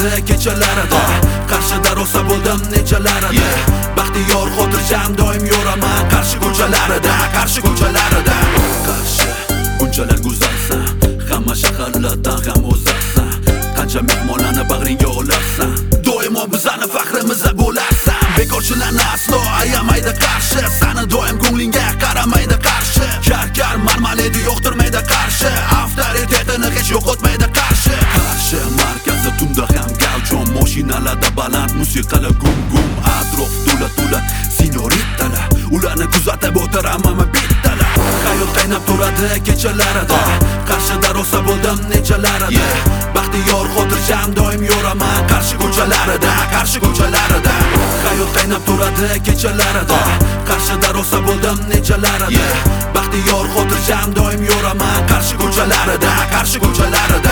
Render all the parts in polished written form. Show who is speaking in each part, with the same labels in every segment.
Speaker 1: turadi kechalarida. Qarshida rosa bo'ldim nechalarida. Baxtiyor xotirjam doim yo'raman qarshi ko'chalarida, qarshi ko'chalarida. Qarshi bunchalar go'zalsan, hamma shaharlardan ham o'zarsan. Qancha mehmonlarni bag'ringga olarsan, doimo bizani faxrimizda bo'larsan. Bekorchilarni aslo ayamaydi qarshi, sani doim ko'nglingga qaramaydi qarshi. Kar marmaledi yo'qtirmaydi qarshi, avtoritetini hech yo'qotmaydi qarshi. Qarshi markazi tunda ham gavjum, mashinalarda baland musiqalar gum atrof to'la signoritalar, ularni kuzatib o'tiraman bittalar. Hayot qaynab turadi kechalarida, qarshida rosa bo'ldim nechalarida. Baxtiyor xotirjam doim yo'raman qarshi ko'chalarida, qarshi ko'chalarida. Hayot qaynab turadi kechalarida, qarshida rosa bo'ldim nechalarida. Baxtiyor xotirjam doim yo'raman qarshi ko'chalarida, qarshi ko'chalarida.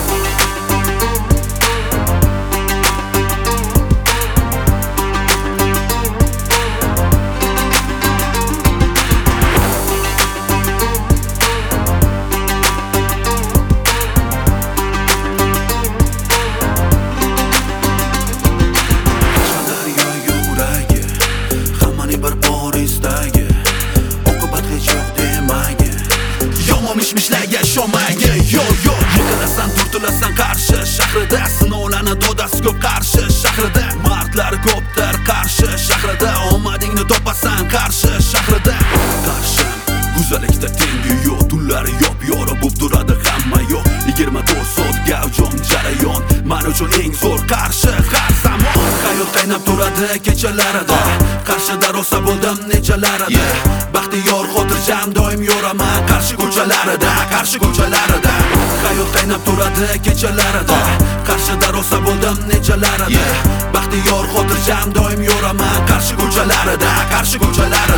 Speaker 1: Mishmishlarga sho'maga yo yiqilasan turtilasan qarshi shahrida, sinovlarni dodasi ko'p qarshi shahrida. Mardlar ko'pdir qarshi shahrida, omadingni topasan qarshi shahrida. Qarshi go'zallikda tengi yo'q, tunlari yop-yora bo'lib turadi hamma yo'q. 24 soat gavjum jarayon, men uchun eng zo'r qarshi har zamon. Hayot qaynab turadi kechalarida, qarshida rosa bo'ldim nechalarida. Baxtiyor xotirjam doim yo'raman qarshi ko'chalarida, qarshi ko'chalarida. Hayot qaynab turadi kechalarida, qarshida rosa bo'ldim nechalarida. Baxtiyor xotirjam doim yo'raman qarshi ko'chalarida, qarshi ko'chalarida.